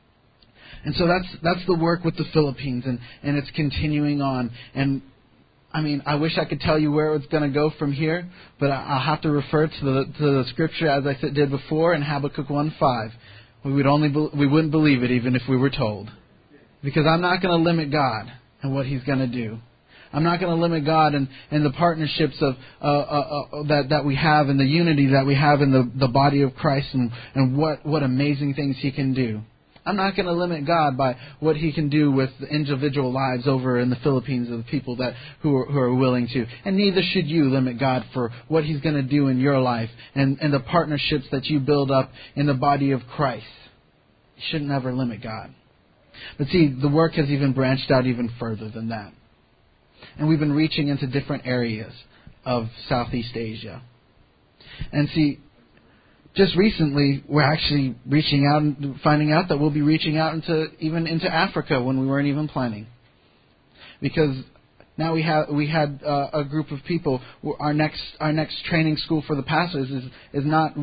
And so that's the work with the Philippines, and it's continuing on. And I wish I could tell you where it's going to go from here, but I'll have to refer to the scripture as I did before in Habakkuk 1:5. We wouldn't believe it even if we were told. Because I'm not going to limit God and what He's going to do. I'm not going to limit God and the partnerships that we have and the unity that we have in the body of Christ and what amazing things He can do. I'm not going to limit God by what He can do with the individual lives over in the Philippines of the people who are willing to. And neither should you limit God for what He's going to do in your life and the partnerships that you build up in the body of Christ. You shouldn't ever limit God. But see, the work has even branched out even further than that. And we've been reaching into different areas of Southeast Asia. And see, just recently, we're actually reaching out and finding out that we'll be reaching out into Africa when we weren't even planning. Because now we had a group of people. Our next training school for the pastors is not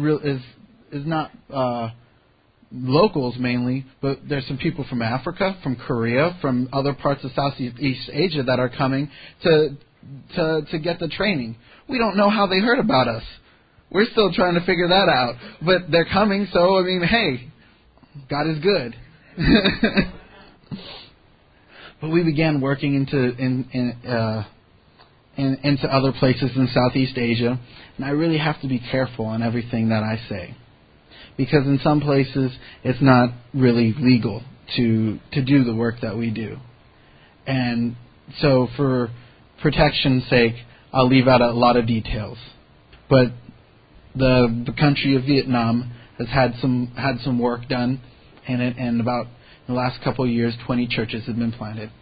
locals mainly, but there's some people from Africa, from Korea, from other parts of Southeast Asia that are coming to get the training. We don't know how they heard about us. We're still trying to figure that out. But they're coming, so, hey, God is good. But we began working into other places in Southeast Asia, and I really have to be careful on everything that I say. Because in some places, it's not really legal to do the work that we do. And so for protection's sake, I'll leave out a lot of details. But the country of Vietnam has had some work done in it, and about in the last couple of years, 20 churches have been planted.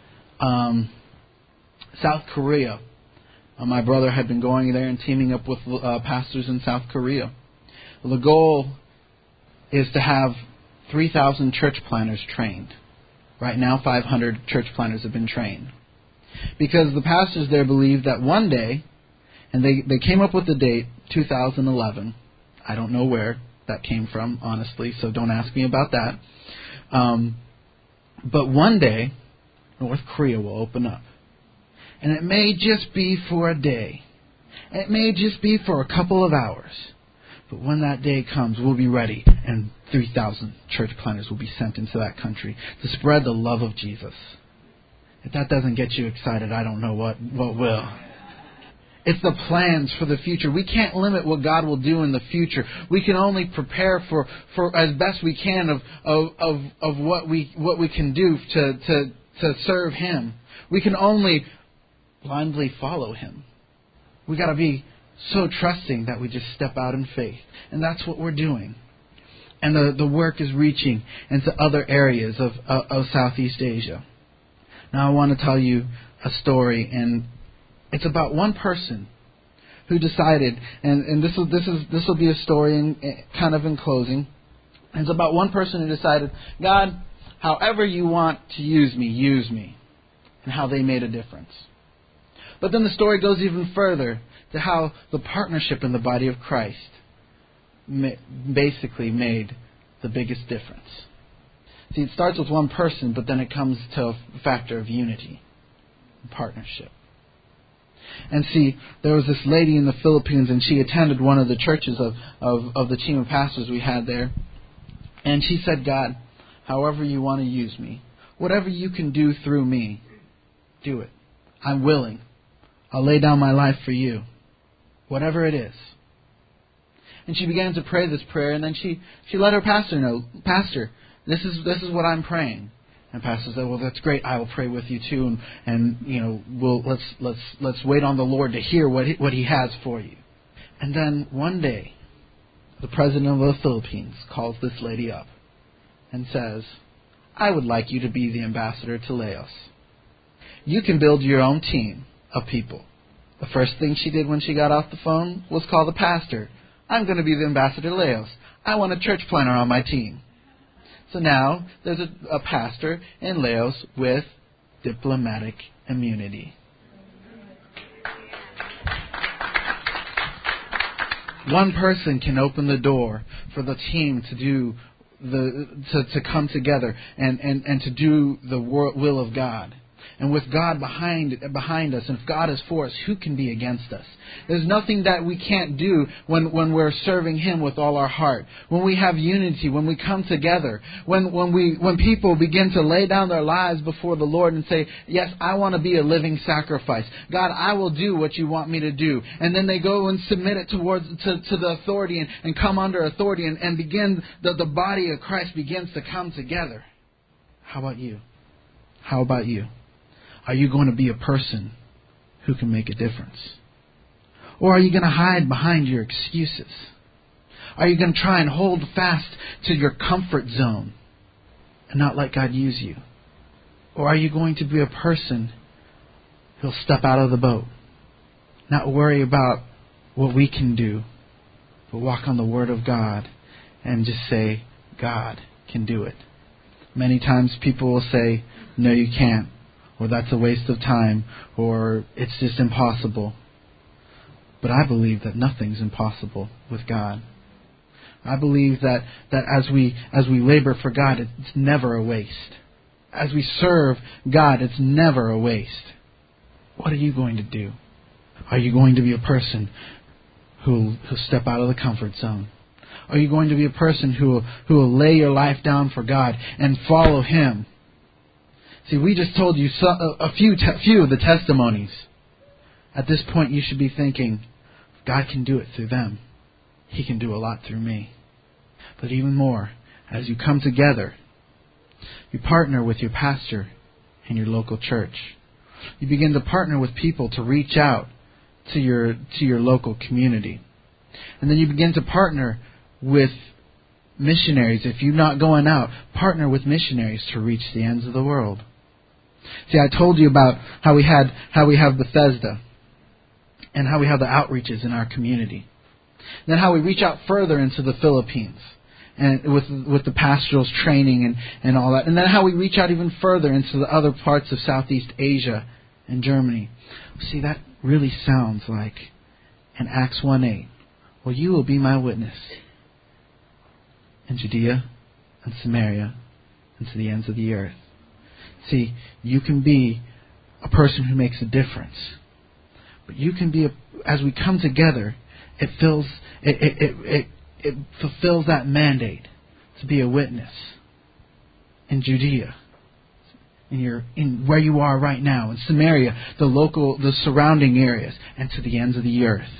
South Korea, my brother had been going there and teaming up with pastors in South Korea. The goal is to have 3,000 church planners trained. Right now, 500 church planners have been trained. Because the pastors there believe that one day, and they came up with the date, 2011. I don't know where that came from, honestly, so don't ask me about that. But one day, North Korea will open up. And it may just be for a day. It may just be for a couple of hours. But when that day comes, we'll be ready, and 3,000 church planners will be sent into that country to spread the love of Jesus. If that doesn't get you excited, I don't know what will. It's the plans for the future. We can't limit what God will do in the future. We can only prepare for as best we can of what we can do to serve Him. We can only blindly follow Him. We got to be so trusting that we just step out in faith. And that's what we're doing. And the work is reaching into other areas of Southeast Asia. Now I want to tell you a story, and it's about one person who decided, and this will be a story kind of in closing. And it's about one person who decided, God, however you want to use me, and how they made a difference. But then the story goes even further to how the partnership in the body of Christ basically made the biggest difference. See, it starts with one person, but then it comes to a factor of unity and partnership. And see, there was this lady in the Philippines, and she attended one of the churches of the team of pastors we had there. And she said, God, however you want to use me, whatever you can do through me, do it. I'm willing. I'll lay down my life for you. Whatever it is. And she began to pray this prayer, and then she let her pastor know, Pastor, this is what I'm praying. And pastor said, well, that's great. I will pray with you too, and let's wait on the Lord to hear what He has for you. And then one day, the president of the Philippines calls this lady up and says, I would like you to be the ambassador to Laos. You can build your own team of people. The first thing she did when she got off the phone was call the pastor. I'm going to be the ambassador to Laos. I want a church planner on my team. So now there's a pastor in Laos with diplomatic immunity. One person can open the door for the team to do to come together and to do the will of God. And with God behind us, and if God is for us, who can be against us? There's nothing that we can't do when we're serving Him with all our heart. When we have unity, when we come together, when people begin to lay down their lives before the Lord and say, yes, I want to be a living sacrifice. God, I will do what you want me to do. And then they go and submit it to the authority and come under authority and begin, the body of Christ begins to come together. How about you? How about you? Are you going to be a person who can make a difference? Or are you going to hide behind your excuses? Are you going to try and hold fast to your comfort zone and not let God use you? Or are you going to be a person who'll step out of the boat, not worry about what we can do, but walk on the Word of God and just say, God can do it? Many times people will say, no, you can't, or that's a waste of time, or it's just impossible. But I believe that nothing's impossible with God. I believe that as we labor for God, it's never a waste. As we serve God, it's never a waste. What are you going to do? Are you going to be a person who'll step out of the comfort zone? Are you going to be a person who will lay your life down for God and follow Him? See, we just told you a few of the testimonies. At this point, you should be thinking, God can do it through them. He can do a lot through me. But even more, as you come together, you partner with your pastor and your local church. You begin to partner with people to reach out to your local community. And then you begin to partner with missionaries. If you're not going out, partner with missionaries to reach the ends of the world. See, I told you about how we have Bethesda and how we have the outreaches in our community. Then how we reach out further into the Philippines and with the pastoral's training and all that. And then how we reach out even further into the other parts of Southeast Asia and Germany. See, that really sounds like in Acts 1:8. Well, you will be my witness in Judea and Samaria and to the ends of the earth. See, you can be a person who makes a difference. But you can be, as we come together, it fulfills that mandate to be a witness in Judea, in where you are right now, in Samaria, the surrounding areas, and to the ends of the earth.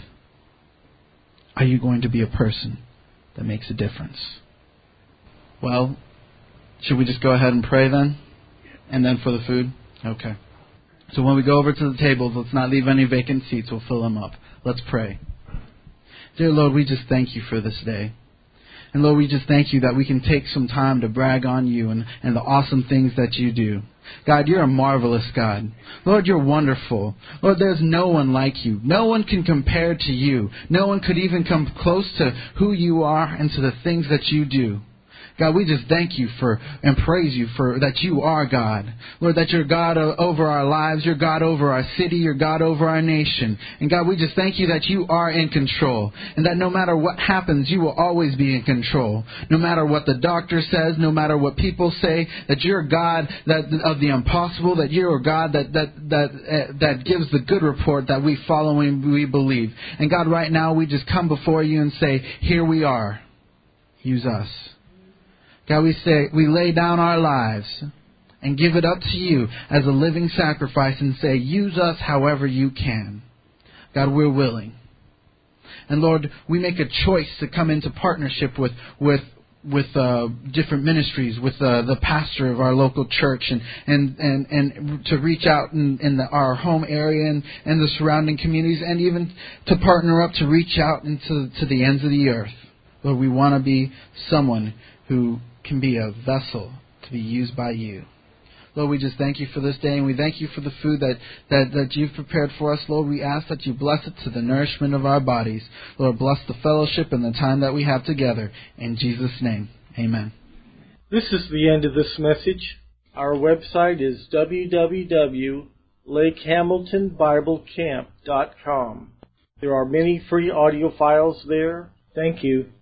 Are you going to be a person that makes a difference? Well, should we just go ahead and pray then? And then for the food? Okay. So when we go over to the tables, let's not leave any vacant seats. We'll fill them up. Let's pray. Dear Lord, we just thank you for this day. And Lord, we just thank you that we can take some time to brag on you and the awesome things that you do. God, you're a marvelous God. Lord, you're wonderful. Lord, there's no one like you. No one can compare to you. No one could even come close to who you are and to the things that you do. God, we just thank you for and praise you for that you are God. Lord, that you're God over our lives, you're God over our city, you're God over our nation. And God, we just thank you that you are in control. And that no matter what happens, you will always be in control. No matter what the doctor says, no matter what people say, that you're God of the impossible, that you're a God that gives the good report that we follow and we believe. And God, right now we just come before you and say, here we are. Use us. God, we lay down our lives and give it up to you as a living sacrifice and say, use us however you can. God, we're willing. And Lord, we make a choice to come into partnership with different ministries, with the pastor of our local church, and to reach out in our home area and the surrounding communities, and even to partner up to reach out into the ends of the earth. Lord, we want to be someone who can be a vessel to be used by you. Lord, we just thank you for this day, and we thank you for the food that you've prepared for us. Lord, we ask that you bless it to the nourishment of our bodies. Lord, bless the fellowship and the time that we have together. In Jesus' name, amen. This is the end of this message. Our website is www.lakehamiltonbiblecamp.com. There are many free audio files there. Thank you.